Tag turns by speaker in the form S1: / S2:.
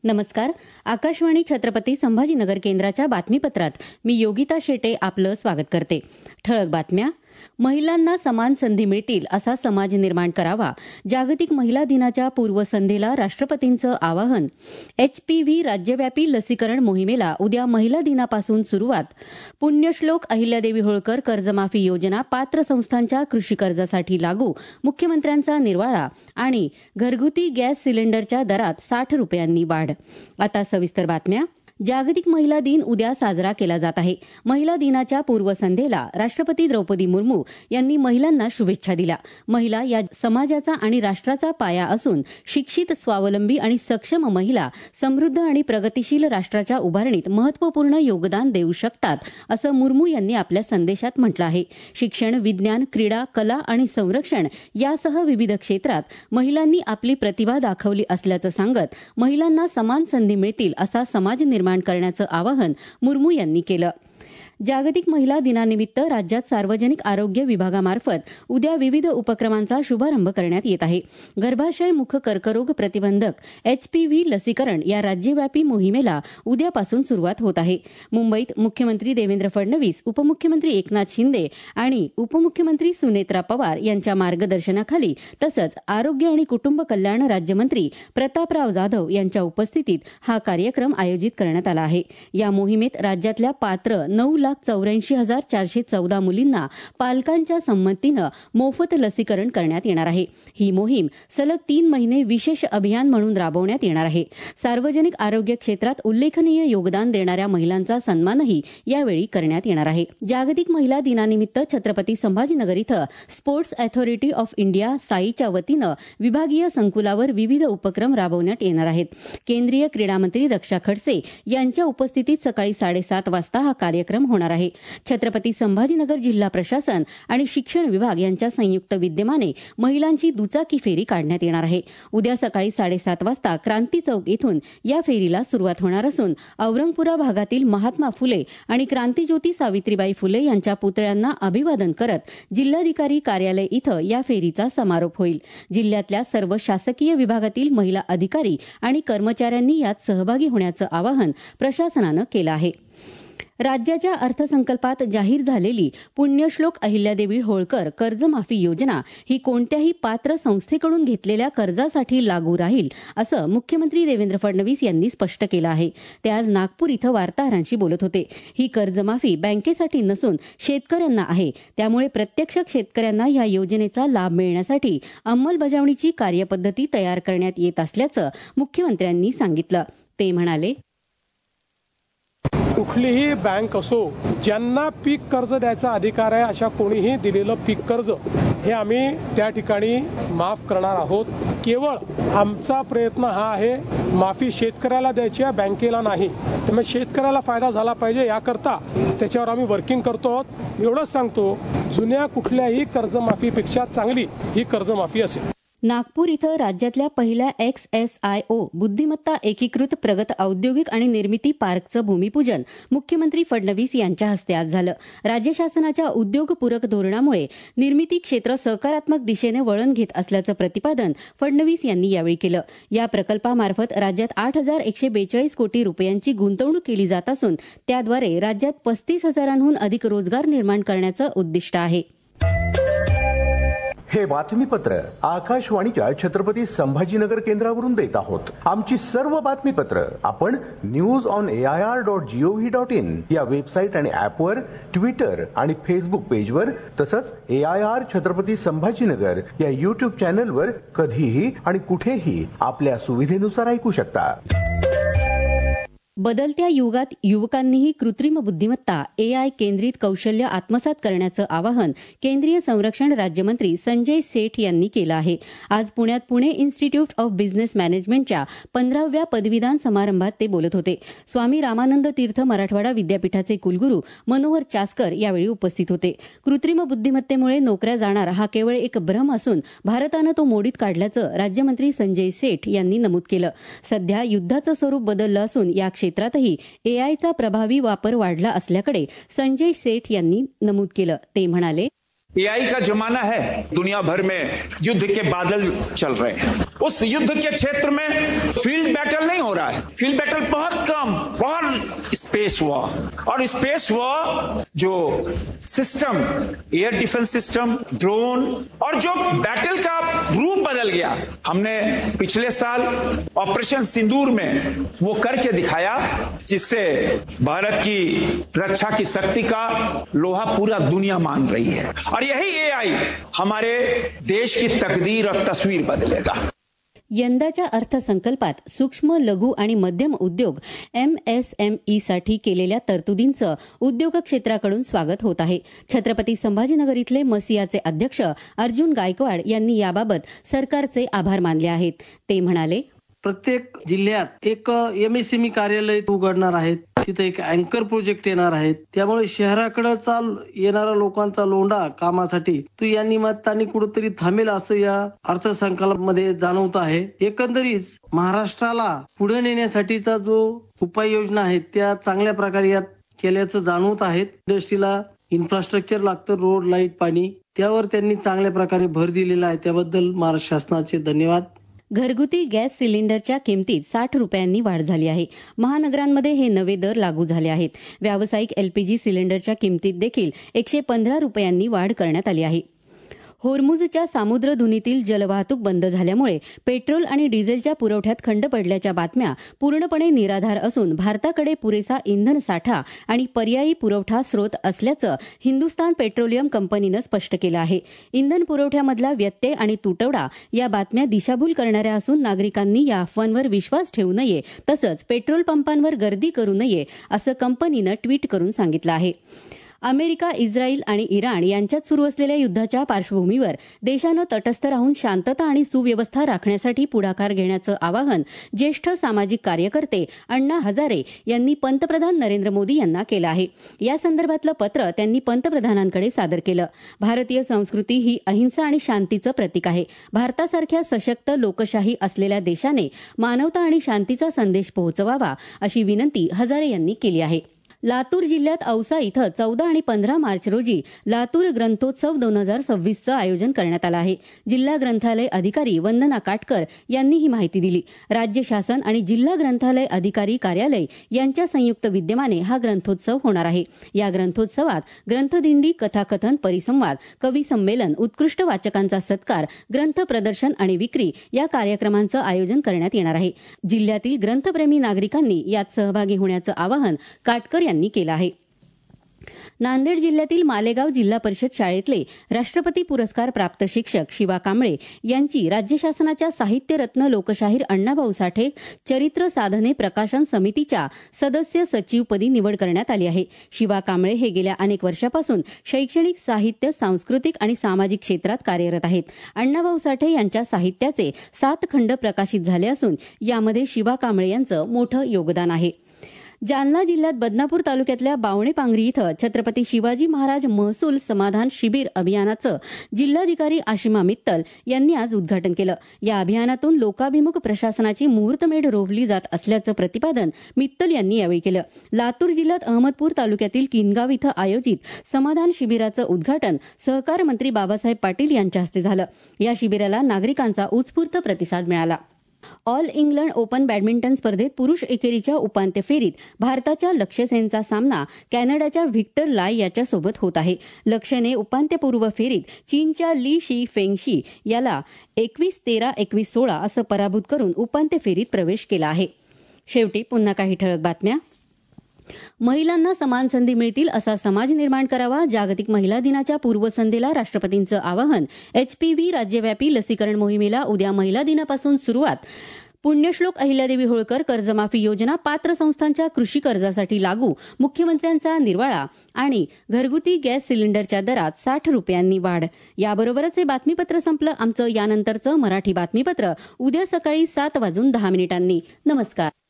S1: नमस्कार. आकाशवाणी छत्रपती संभाजीनगर केंद्राच्या बातमीपत्रात मी योगिता शेटे आपलं स्वागत करते. ठळक बातम्या. महिलांना समान संधी मिळतील असा समाज निर्माण करावा. जागतिक महिला दिनाच्या पूर्वसंध्येला राष्ट्रपतींचं आवाहन. HPV राज्यव्यापी लसीकरण मोहिमेला उद्या महिला दिनापासून सुरुवात. पुण्यश्लोक अहिल्यादेवी होळकर कर्जमाफी योजना पात्र संस्थांच्या कृषी कर्जासाठी लागू. मुख्यमंत्र्यांचा निर्वाळा. आणि घरगुती गॅस सिलेंडरच्या दरात 60 रुपयांनी वाढ. आता सविस्तर बातम्या. जागतिक महिला दिन उद्या साजरा केला जात आहे. महिला दिनाच्या पूर्वसंध्येला राष्ट्रपती द्रौपदी मुर्मू यांनी महिलांना शुभेच्छा दिल्या. महिला या समाजाचा आणि राष्ट्राचा पाया असून शिक्षित, स्वावलंबी आणि सक्षम महिला समृद्ध आणि प्रगतिशील राष्ट्राच्या उभारणीत महत्वपूर्ण योगदान देऊ शकतात, असं मुर्मू यांनी आपल्या संदेशात म्हटलं आहे. शिक्षण, विज्ञान, क्रीडा, कला आणि संरक्षण यासह विविध क्षेत्रात महिलांनी आपली प्रतिभा दाखवली असल्याचं सांगत महिलांना समान संधी मिळतील असा समाज निर्माण करण्याचं आवाहन मुर्मू यांनी केलं. जागतिक महिला दिनानिमित्त राज्यात सार्वजनिक आरोग्य विभागामार्फत उद्या विविध उपक्रमांचा शुभारंभ करण्यात येत आहे. गर्भाशय मुख कर्करोग प्रतिबंधक HPV लसीकरण या राज्यव्यापी मोहिमेला उद्यापासून सुरुवात होत आहे. मुंबईत मुख्यमंत्री देवेंद्र फडणवीस, उपमुख्यमंत्री एकनाथ शिंदे आणि उपमुख्यमंत्री सुनेत्रा पवार यांच्या मार्गदर्शनाखाली तसंच आरोग्य आणि कुटुंब कल्याण राज्यमंत्री प्रतापराव जाधव यांच्या उपस्थितीत हा कार्यक्रम आयोजित करण्यात आला आहे. या मोहिमेत राज्यातल्या पात्र 9,84,414 मुलींना पालकांच्या संमतीनं मोफत लसीकरण करण्यात येणार आहे. ही मोहीम सलग 3 महिने विशेष अभियान म्हणून राबवण्यात येणार आहे. सार्वजनिक आरोग्य क्षेत्रात उल्लेखनीय योगदान देणाऱ्या महिलांचा सन्मानही यावेळी करण्यात येणार आहे. जागतिक महिला दिनानिमित्त छत्रपती संभाजीनगर इथं स्पोर्ट्स अथॉरिटी ऑफ इंडिया साईच्या वतीनं विभागीय संकुलावर विविध उपक्रम राबवण्यात येणार आहेत. केंद्रीय क्रीडा मंत्री रक्षा खडसे यांच्या उपस्थितीत सकाळी 7:30 वाजता हा कार्यक्रम होणार आहे. छत्रपती संभाजीनगर जिल्हा प्रशासन आणि शिक्षण विभाग यांच्या संयुक्त विद्यमाने महिलांची दुचाकी फेरी काढण्यात येणार आहे. उद्या सकाळी 7:30 वाजता क्रांती चौक इथून या फेरीला सुरुवात होणार असून औरंगपुरा भागातील महात्मा फुले आणि क्रांतीज्योती सावित्रीबाई फुले यांच्या पुतळ्यांना अभिवादन करत जिल्हाधिकारी कार्यालय इथं या फेरीचा समारोप होईल. जिल्ह्यातल्या सर्व शासकीय विभागातील महिला अधिकारी आणि कर्मचाऱ्यांनी यात सहभागी होण्याचं आवाहन प्रशासनानं केलं आहे. राज्याच्या अर्थसंकल्पात जाहीर झालेली पुण्यश्लोक अहिल्यादेवी होळकर कर्जमाफी योजना ही कोणत्याही पात्र संस्थेकडून घेतलेल्या कर्जासाठी लागू राहील, असं मुख्यमंत्री देवेंद्र फडणवीस यांनी स्पष्ट केलं आहे. ते आज नागपूर इथं वार्ताहरांशी बोलत होते. ही कर्जमाफी बँकेसाठी नसून शेतकऱ्यांना आहे. त्यामुळे प्रत्यक्ष शेतकऱ्यांना या योजनेचा लाभ मिळण्यासाठी अंमलबजावणीची कार्यपद्धती तयार करण्यात येत असल्याचं मुख्यमंत्र्यांनी सांगितलं. ते म्हणाले,
S2: कुठलीही बँक असो, ज्यांना पीक कर्ज द्यायचा अधिकार आहे अशा कोणीही दिलेलं पीक कर्ज हे आम्ही त्या ठिकाणी माफ करणार आहोत. केवळ आमचा प्रयत्न हा आहे, माफी शेतकऱ्याला द्यायची आहे, बँकेला नाही. त्यामुळे शेतकऱ्याला फायदा झाला पाहिजे याकरता त्याच्यावर आम्ही वर्किंग करतो आहोत. एवढंच सांगतो, जुन्या कुठल्याही कर्जमाफीपेक्षा चांगली ही कर्जमाफी असेल.
S1: नागपूर इथं राज्यातल्या पहिल्या XSIO बुद्धिमत्ता एकीकृत प्रगत औद्योगिक आणि निर्मिती पार्कचं भूमिपूजन मुख्यमंत्री फडणवीस यांच्या हस्ते आज झालं. राज्य शासनाच्या उद्योगपूरक धोरणामुळे निर्मिती क्षेत्र सकारात्मक दिशेने वळण घेत असल्याचं प्रतिपादन फडणवीस यांनी यावेळी केलं. या प्रकल्पामार्फत राज्यात 8,142 कोटी रुपयांची गुंतवणूक केली जात असून त्याद्वारे राज्यात 35,000हून अधिक रोजगार निर्माण करण्याचं उद्दिष्ट आहे.
S3: हे बातमीपत्र आकाशवाणीच्या छत्रपती संभाजीनगर केंद्रावरून देत आहोत. आमची सर्व बातमीपत्र आपण news.air.gov.in या वेबसाईट आणि ऍपवर, ट्विटर आणि फेसबुक पेजवर तसंच AIR छत्रपती संभाजीनगर या युट्यूब चॅनलवर कधीही आणि कुठेही आपल्या सुविधेनुसार ऐकू शकता.
S1: बदलत्या युगात युवकांनीही कृत्रिम बुद्धिमत्ता AI केंद्रित कौशल्य आत्मसात करण्याचं आवाहन केंद्रीय संरक्षण राज्यमंत्री संजय सेठ यांनी केलं आहे. आज पुण्यात पुणे इन्स्टिट्यूट ऑफ बिझनेस मॅनेजमेंटच्या 15व्या पदवीदान समारंभात ते बोलत होते. स्वामी रामानंद तीर्थ मराठवाडा विद्यापीठाचे कुलगुरू मनोहर चास्कर यावेळी उपस्थित होते. कृत्रिम बुद्धिमत्तेमुळे नोकऱ्या जाणार हा केवळ एक भ्रम असून भारतानं तो मोडीत काढल्याचं राज्यमंत्री संजय सेठ यांनी नमूद केलं. सध्या युद्धाचं स्वरूप बदललं असून या क्षेत्रातही AIचा प्रभावी वापर वाढला असल्याकडे संजय सेठ यांनी नमूद केलं. ते म्हणाले,
S4: AI का जमाना है, दुनिया भर में युद्ध के बादल चल रहे हैं. उस युद्ध के क्षेत्र में फील्ड बैटल नहीं हो रहा है, फील्ड बैटल बहुत कम, बहुत स्पेस वॉर। और स्पेस वॉर जो system, air defence system, drone और जो बैटल का रूप बदल गया, हमने पिछले साल ऑपरेशन सिंदूर में वो करके दिखाया, जिससे भारत की रक्षा की शक्ति का लोहा पूरा दुनिया मान रही है। और यही एआई हमारे देश की तकदीर और तस्वीर बदलेगा।
S1: यंदाच्या अर्थसंकल्पात सूक्ष्म, लघु आणि मध्यम उद्योग MSMEसाठी केलेल्या तरतुदींचं उद्योग क्षेत्राकडून स्वागत होत आहे. छत्रपती संभाजीनगर इथले मसिआचे अध्यक्ष अर्जुन गायकवाड यांनी याबाबत सरकारचे आभार मानले आहेत. ते म्हणाले,
S5: प्रत्येक जिल्ह्यात एक MSME कार्यालय उघडणार आहेत, तिथे एक अँकर प्रोजेक्ट येणार आहेत. त्यामुळे शहराकडे येणाऱ्या लोकांचा लोंढा कामासाठी तो या निमित्ताने कुठेतरी थांबेल असं या अर्थसंकल्पामध्ये जाणवत आहे. एकंदरीत महाराष्ट्राला पुढे नेण्यासाठीचा जो उपाययोजना आहेत त्या चांगल्या प्रकारे यात केल्याचं जाणवत आहेत. इंडस्ट्रीला इन्फ्रास्ट्रक्चर लागतं, रोड, लाईट, पाणी, त्यावर त्यांनी चांगल्या प्रकारे भर दिलेला आहे. त्याबद्दल महाराष्ट्र शासनाचे धन्यवाद.
S1: घरगुती गॅस सिलेंडरच्या किमतीत 60 रुपयांनी वाढ झाली आहे. महानगरांमध्ये हे नवे दर लागू झाले आहेत. व्यावसायिक LPG सिलेंडरच्या किमतीत देखील 115 रुपयांनी वाढ करण्यात आली आहे. होर्मुझच्या सामुद्रधुनीतील जलवाहतूक बंद झाल्यामुळे पेट्रोल आणि डिझेलच्या पुरवठ्यात खंड पडल्याच्या बातम्या पूर्णपणे निराधार असून भारताकडे पुरेसा इंधन साठा आणि पर्यायी पुरवठा स्रोत असल्याचं हिंदुस्तान पेट्रोलियम कंपनीनं स्पष्ट केलं आहे. इंधन पुरवठ्यामधला व्यत्यय आणि तुटवडा या बातम्या दिशाभूल करणाऱ्या असून नागरिकांनी या अफवांवर विश्वास ठेवू नये, तसंच पेट्रोल पंपांवर गर्दी करू नये असं कंपनीनं ट्विट करून सांगितलं आहे. अमेरिका, इस्रायल आणि इराण यांच्यात सुरू असलेल्या युद्धाच्या पार्श्वभूमीवर देशानं तटस्थ राहून शांतता आणि सुव्यवस्था राखण्यासाठी पुढाकार घेण्याचं आवाहन ज्येष्ठ सामाजिक कार्यकर्ते अण्णा हजारे यांनी पंतप्रधान नरेंद्र मोदी यांना केलं आहे. या संदर्भातलं पत्र त्यांनी पंतप्रधानांकडे सादर केलं. भारतीय संस्कृती ही अहिंसा आणि शांतीचं प्रतीक आहे. भारतासारख्या सशक्त लोकशाही असलेल्या देशाने मानवता आणि शांतीचा संदेश पोहोचवावा अशी विनंती हजारे यांनी केली आहे. लातूर जिल्ह्यात औसा इथं 14 आणि 15 मार्च रोजी लातूर ग्रंथोत्सव 2026चं आयोजन करण्यात आलं आहे. जिल्हा ग्रंथालय अधिकारी वंदना काटकर यांनी ही माहिती दिली. राज्य शासन आणि जिल्हा ग्रंथालय अधिकारी कार्यालय यांच्या संयुक्त विद्यमाने हा ग्रंथोत्सव होणार आहे. या ग्रंथोत्सवात ग्रंथदिंडी, कथाकथन, परिसंवाद, कवी संमेलन, उत्कृष्ट वाचकांचा सत्कार, ग्रंथ प्रदर्शन आणि विक्री या कार्यक्रमांचं आयोजन करण्यात येणार आहे. जिल्ह्यातील ग्रंथप्रेमी नागरिकांनी यात सहभागी होण्याचं आवाहन काटकर यांनी केलं आहे. नांदेड जिल्ह्यातील मालेगाव जिल्हा परिषद शाळेतले राष्ट्रपती पुरस्कार प्राप्त शिक्षक शिवा कांबळे यांची राज्य शासनाच्या साहित्य रत्न लोकशाहीर अण्णाभाऊ साठे चरित्र साधने प्रकाशन समितीच्या सदस्य सचिवपदी निवड करण्यात आली आहे. शिवा कांबळे हे गेल्या अनेक वर्षापासून शैक्षणिक, साहित्य, सांस्कृतिक आणि सामाजिक क्षेत्रात कार्यरत आहेत. अण्णाभाऊ साठे यांच्या साहित्याचे 7 खंड प्रकाशित झाले असून यामध्ये शिवा कांबळे यांचं मोठं योगदान आहे. जालना जिल्ह्यात बदनापूर तालुक्यातल्या बावणेपांगरी इथं छत्रपती शिवाजी महाराज महसूल समाधान शिबिर अभियानाचं जिल्हाधिकारी आशिमा मित्तल यांनी आज उद्घाटन केलं. या अभियानातून लोकाभिमुख प्रशासनाची मुहूर्तमेढ रोवली जात असल्याचं प्रतिपादन मित्तल यांनी यावेळी केलं. लातूर जिल्ह्यात अहमदपूर तालुक्यातील किनगाव इथं आयोजित समाधान शिबिराचं उद्घाटन सहकार मंत्री बाबासाहेब पाटील यांच्या हस्ते झालं. या शिबिराला नागरिकांचा उत्स्फूर्त प्रतिसाद मिळाला. ऑल इंग्लंड ओपन बॅडमिंटन स्पर्धेत पुरुष एकेरीच्या उपांत्य फेरीत भारताच्या लक्ष्य सेनचा सामना कॅनडाच्या व्हिक्टर लाय याच्यासोबत होत आहे. लक्ष्यने उपांत्यपूर्व फेरीत चीनच्या ली शी फेंगशी याला 21-13, 21-16 असं पराभूत करून उपांत्य फेरीत प्रवेश केला आहे. शेवटी पुन्हा काही ठळक बातम्या. महिलांना समान संधी मिळतील असा समाज निर्माण करावा. जागतिक महिला दिनाच्या पूर्वसंध्येला राष्ट्रपतींचं आवाहन. HPV राज्यव्यापी लसीकरण मोहिमेला उद्या महिला दिनापासून सुरुवात. पुण्यश्लोक अहिल्यादेवी होळकर कर्जमाफी योजना पात्र संस्थांच्या कृषी कर्जासाठी लागू. मुख्यमंत्र्यांचा निर्वाळा. आणि घरगुती गॅस सिलेंडरच्या दरात 60 रुपयांनी वाढ. याबरोबरच हे बातमीपत्र संपलं. आमचं यानंतरचं मराठी बातमीपत्र उद्या सकाळी 7:10 नमस्कार.